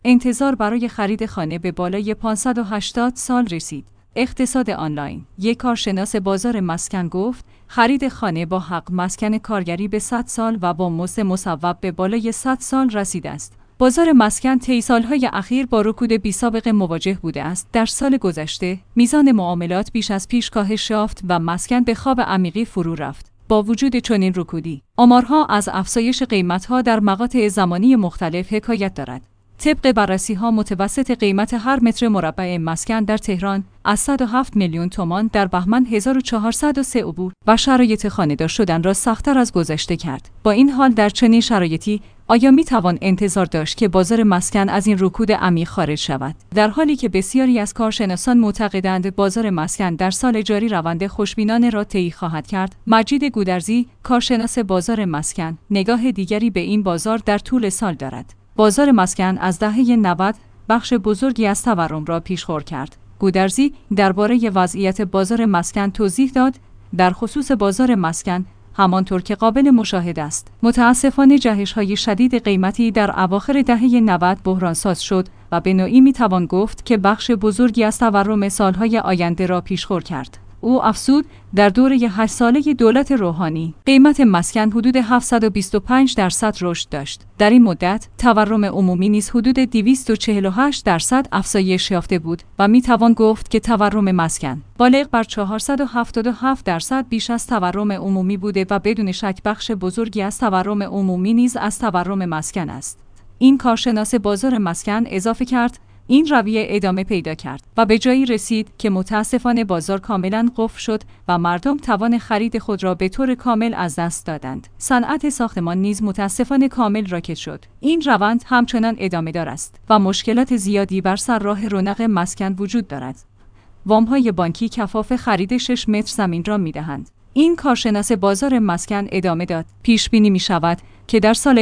انتظار برای خرید خانه به بالای 580 سال رسید. اقتصاد آنلاین. یک کارشناس بازار مسکن گفت خرید خانه با حق مسکن کارگری به 100 سال و با مزد مصوب به بالای 100 سال رسیده است. بازار مسکن طی سالهای اخیر با رکود بی‌سابقه مواجه بوده است. در سال گذشته میزان معاملات بیش از پیش کاهش یافت و مسکن به خواب عمیقی فرو رفت. با وجود چنین رکودی، آمارها از افزایش قیمت‌ها در مقاطع زمانی مختلف حکایت دارد. طبق بررسی‌ها متوسط قیمت هر متر مربع مسکن در تهران از 107 میلیون تومان در بهمن 1403 عبور و شرایط خانه‌دار شدن را سخت‌تر از گذشته کرد. با این حال در چنین شرایطی آیا می‌توان انتظار داشت که بازار مسکن از این رکود عمیق خارج شود؟ در حالی که بسیاری از کارشناسان معتقدند بازار مسکن در سال جاری روند خوشبینانه را طی خواهد کرد، مجید گودرزی، کارشناس بازار مسکن، نگاه دیگری به این بازار در طول سال دارد. بازار مسکن از دهه 90 بخش بزرگی از تورم را پیش‌خور کرد. گودرزی درباره وضعیت بازار مسکن توضیح داد: در خصوص بازار مسکن، همانطور که قابل مشاهده است، متاسفانه جهش‌های شدید قیمتی در اواخر دهه 90 بحرانساز شد و به نوعی می‌توان گفت که بخش بزرگی از تورم سال‌های آینده را پیش‌خور کرد. او افزود در دوره 8 ساله دولت روحانی قیمت مسکن حدود 725% رشد داشت. در این مدت تورم عمومی نیز حدود 248% افزایش یافته بود و می توان گفت که تورم مسکن بالغ بر 477% بیش از تورم عمومی بوده و بدون شک بخش بزرگی از تورم عمومی نیز از تورم مسکن است. این کارشناس بازار مسکن اضافه کرد: این رویه ادامه پیدا کرد و به جایی رسید که متاسفانه بازار کاملا قفل شد و مردم توان خرید خود را به طور کامل از دست دادند. صنعت ساختمان نیز متاسفانه کامل راکد شد. این روند همچنان ادامه دار است و مشکلات زیادی بر سر راه رونق مسکن وجود دارد. وام‌های بانکی کفاف خرید 6 متر زمین را می‌دهند. این کارشناس بازار مسکن ادامه داد: پیش بینی می شود که در سال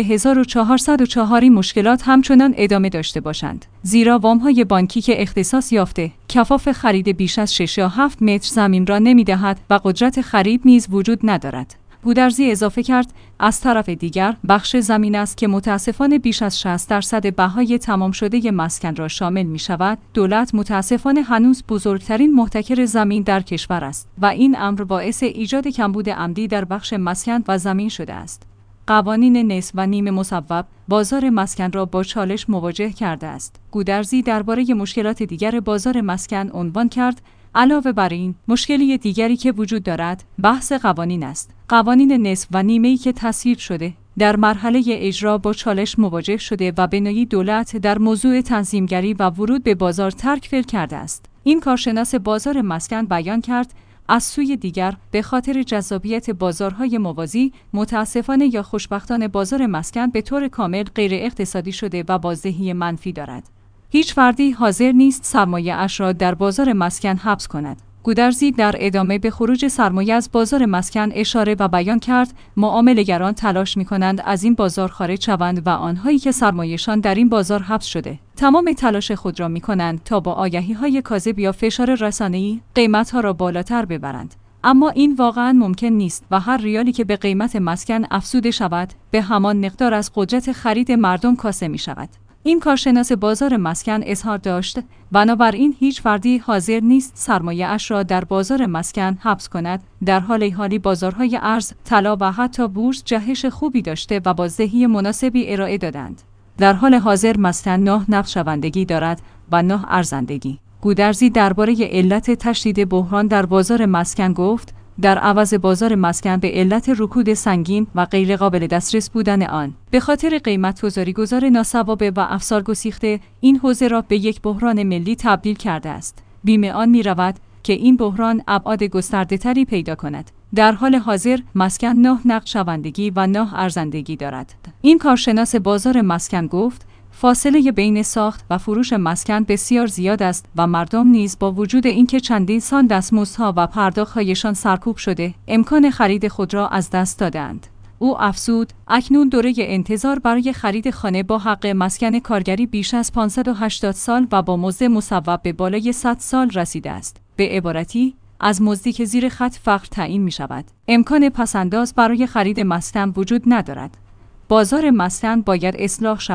1404 این مشکلات همچنان ادامه داشته باشند، زیرا وام‌های بانکی که اختصاص یافته کفاف خرید بیش از 6 یا 7 متر زمین را نمی‌دهد و قدرت خرید نیز وجود ندارد. گودرزی اضافه کرد: از طرف دیگر بخش زمین است که متاسفانه بیش از 60% بهای تمام شده مسکن را شامل می شود. دولت متاسفانه هنوز بزرگترین محتکر زمین در کشور است و این امر باعث ایجاد کمبود عمدی در بخش مسکن و زمین شده است. قوانین نصف و نیم مصوب بازار مسکن را با چالش مواجه کرده است. گودرزی درباره مشکلات دیگر بازار مسکن عنوان کرد: علاوه بر این، مشکلی دیگری که وجود دارد بحث قوانین است. قوانین نصف و نیمه‌ای که تصویب شده در مرحله اجرا با چالش مواجه شده و به نوعی دولت در موضوع تنظیمگری و ورود به بازار ترک فعل کرده است. این کارشناس بازار مسکن بیان کرد: از سوی دیگر به خاطر جذابیت بازارهای موازی، متاسفانه یا خوشبختانه بازار مسکن به طور کامل غیر اقتصادی شده و بازدهی منفی دارد. هیچ فردی حاضر نیست سرمایه اش را در بازار مسکن حبس کند. گودرزی در ادامه به خروج سرمایه از بازار مسکن اشاره و بیان کرد: معامله‌گران تلاش می‌کنند از این بازار خارج شوند و آنهایی که سرمایه‌شان در این بازار حبس شده تمام تلاش خود را می‌کنند تا با آگهی‌های کاذب یا فشار رسانه‌ای قیمت‌ها را بالاتر ببرند. اما این واقعاً ممکن نیست و هر ریالی که به قیمت مسکن افزوده شود به همان مقدار از قدرت خرید مردم کاسته می‌شود. این کارشناس بازار مسکن اظهار داشت: بنابراین هیچ فردی حاضر نیست سرمایه اش را در بازار مسکن حبس کند، در حالی بازارهای ارز، طلا و حتی بورس جهش خوبی داشته و بازدهی مناسبی ارائه دادند. در حال حاضر مسکن 9 نقش‌بندی دارد و 9 ارزندگی. گودرزی درباره علت تشدید بحران در بازار مسکن گفت: در عوض بازار مسکن به علت رکود سنگین و غیر قابل دسترس بودن آن به خاطر قیمت گذار ناسوابه و افسار گسیخته، این حوزه را به یک بحران ملی تبدیل کرده است. بیم آن می رود که این بحران ابعاد گسترده‌تری پیدا کند. در حال حاضر مسکن 9 نقش‌بندی و 9 ارزندگی دارد. این کارشناس بازار مسکن گفت: فاصله بین ساخت و فروش مسکن بسیار زیاد است و مردم نیز با وجود اینکه چندین سال دستمزدها و پرداخت‌هایشان سرکوب شده، امکان خرید خود را از دست دادند. او افزود: اکنون دوره انتظار برای خرید خانه با حق مسکن کارگری بیش از 580 سال و با مزد مصوب به بالای 100 سال رسیده است. به عبارتی، از مزدی که زیر خط فقر تعیین می شود، امکان پسنداز برای خرید مسکن وجود ندارد. بازار مسکن باید اصلاح شود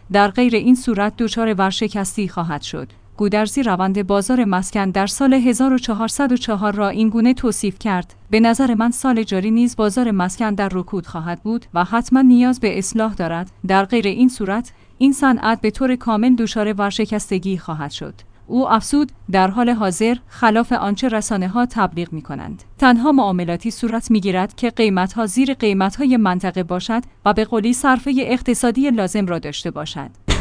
در غیر این صورت دچار ورشکستی خواهد شد. گودرزی روند بازار مسکن در سال 1404 را این گونه توصیف کرد: به نظر من سال جاری نیز بازار مسکن در رکود خواهد بود و حتما نیاز به اصلاح دارد. در غیر این صورت این صنعت به طور کامل دچار ورشکستگی خواهد شد. او افزود: در حال حاضر خلاف آنچه رسانه‌ها تبلیغ می‌کنند، تنها معاملاتی صورت می‌گیرد که قیمت‌ها زیر قیمت‌های منطقه باشد و به قولی صرفه اقتصادی لازم را داشته باشد.